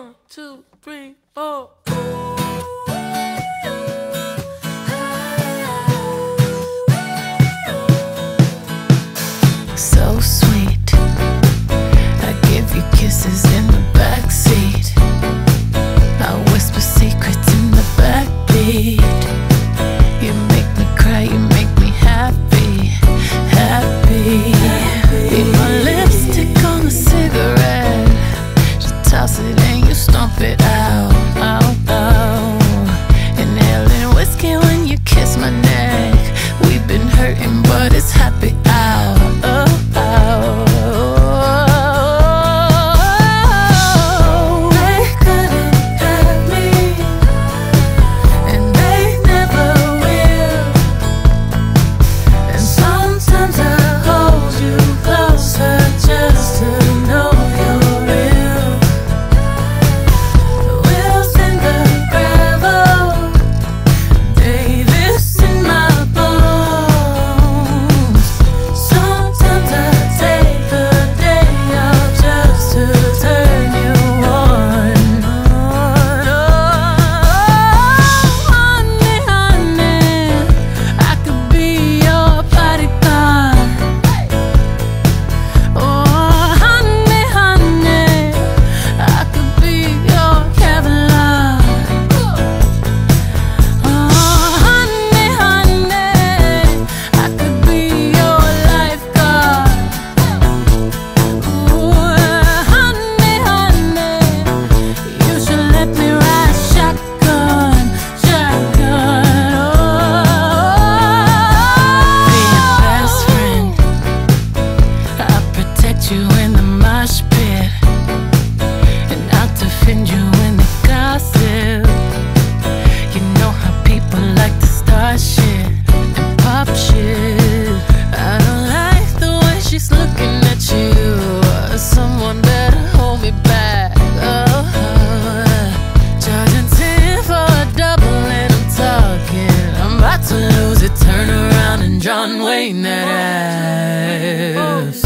1, 2, 3, 4. So sweet, I give you kisses in the backseat. I whisper secrets in the backbeat. You make me cry, you make me happy, happy. Be my lipstick on a cigarette. Just toss it and you stomp it out, out, out. Inhaling whiskey when you kiss my neck. We've been hurting but it's happy hour. You in the mosh pit, and I'll defend you in the gossip. You know how people like to start shit and pop shit. I don't like the way she's looking at you. Someone better hold me back. Charging 10 for a double and I'm talking. I'm about to lose it, turn around and John Wayne that ass.